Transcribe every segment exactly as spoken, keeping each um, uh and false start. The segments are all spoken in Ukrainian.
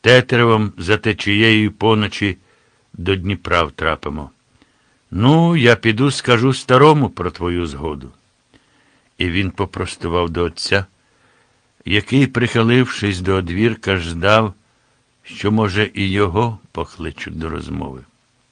Тетеревом за течією поночі до Дніпра втрапимо. Ну, я піду скажу старому про твою згоду. І він попростував до отця, який, прихилившись до одвірка, ждав, що, може, і його покличуть до розмови.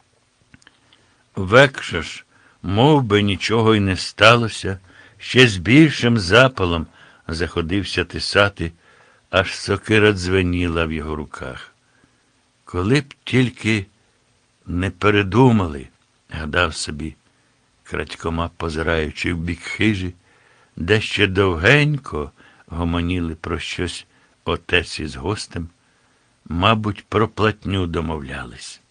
Векша ж, мов би нічого й не сталося, ще з більшим запалом заходився тисати, аж сокира дзвеніла в його руках. Коли б тільки не передумали, гадав собі, крадькома позираючи в бік хижі, де ще довгенько гомоніли про щось отець із гостем, мабуть, про платню домовлялись.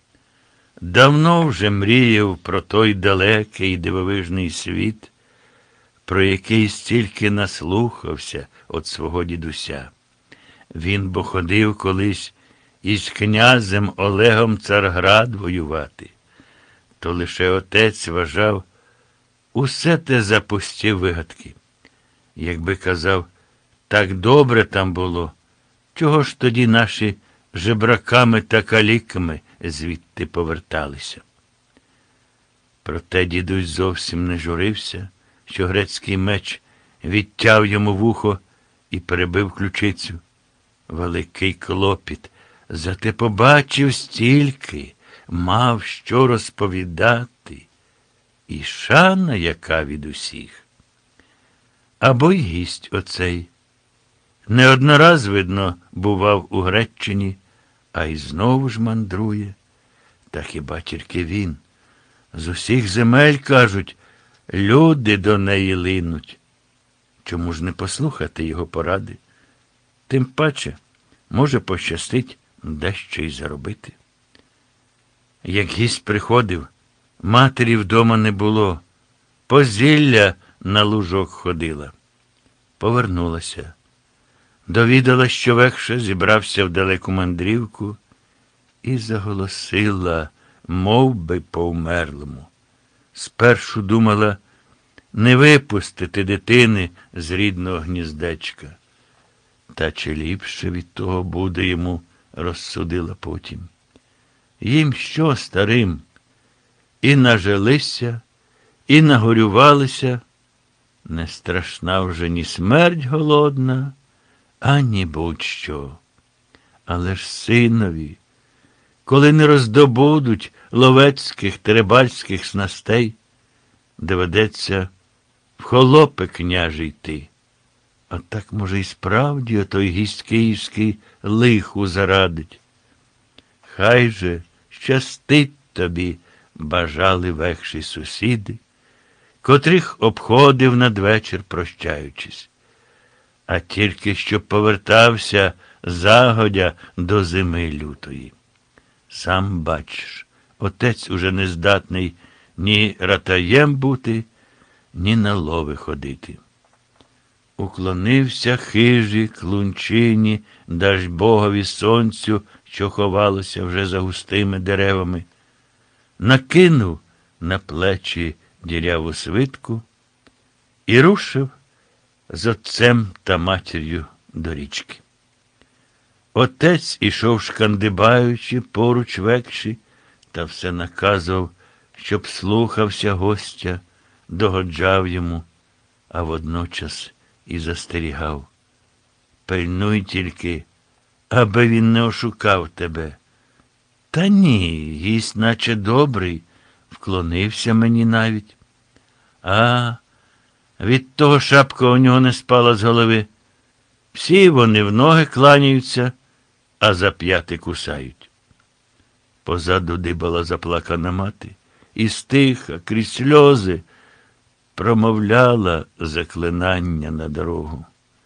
Давно вже мріяв про той далекий дивовижний світ, про який стільки наслухався від свого дідуся. Він бо ходив колись із князем Олегом Царград воювати. То лише отець вважав, усе те за пусті вигадки. Якби казав, так добре там було, чого ж тоді наші жебраками та каліками звідти поверталися? Проте дідусь зовсім не журився, що грецький меч відтяв йому вухо і перебив ключицю. Великий клопіт, зате побачив стільки, мав що розповідати, і шана яка від усіх. Або й гість оцей. Не однораз, видно, бував у Греччині, а й знову ж мандрує. Та хіба тільки він? З усіх земель, кажуть, люди до неї линуть. Чому ж не послухати його поради? Тим паче, може пощастить дещо й заробити. Як гість приходив, матері вдома не було, по зілля на лужок ходила. Повернулася. Довідала, що Векша зібрався в далеку мандрівку і заголосила, мов би по вмерлому. Спершу думала не випустити дитини з рідного гніздечка. Та чи ліпше від того буде йому, розсудила потім. Їм що, старим? І нажилися, і нагорювалися. Не страшна вже ні смерть голодна, ані будь-що. Але ж синові, коли не роздобудуть ловецьких, теребальських снастей, доведеться в холопи княже йти. А так, може, і справді отой гість київський лиху зарадить. Хай же щастить тобі, бажали Векші сусіди, котрих обходив надвечір, прощаючись. А тільки що повертався загодя до зими лютої. Сам бачиш, отець уже не здатний ні ратаєм бути, ні на лови ходити. Уклонився хижі, клунчині, Дажбогові сонцю, що ховалося вже за густими деревами, накинув на плечі діряву свитку і рушив з отцем та матір'ю до річки. Отець ішов шкандибаючи поруч Векші, та все наказував, щоб слухався гостя, догоджав йому, а водночас і застерігав. Пильнуй тільки, аби він не ошукав тебе. Та ні, гість наче добрий, вклонився мені навіть. А, від того шапка у нього не спала з голови. Всі вони в ноги кланяються, а за п'яти кусають. Позаду дибала заплакана мати, і стиха, крізь сльози, промовляла заклинання на дорогу.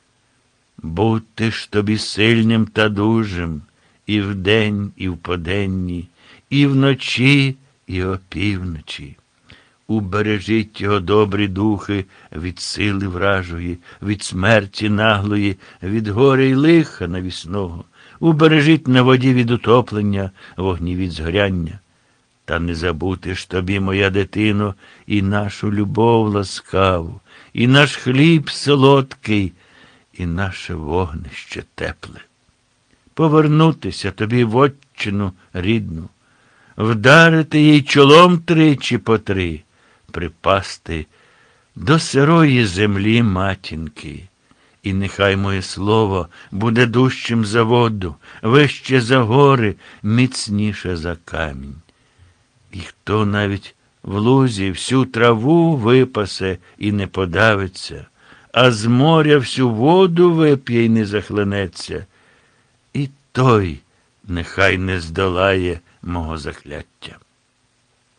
Будьте ж тобі сильним та дужим, і вдень, і вподенні, і вночі, і опівночі. Убережіть його добрі духи від сили вражої, від смерті наглої, від горя й лиха навісного. Убережіть на воді від утоплення, вогні від згоряння. Та не забути ж тобі, моя дитино, і нашу любов ласкаву, і наш хліб солодкий, і наше вогнище тепле. повернутися тобі в отчину рідну, вдарити їй чолом тричі по три, припасти до сирої землі матінки. І нехай моє слово буде дужчим за воду, вище за гори, міцніше за камінь. І хто навіть в лузі всю траву випасе і не подавиться, а з моря всю воду вип'є й не захлинеться, і той нехай не здолає мого закляття.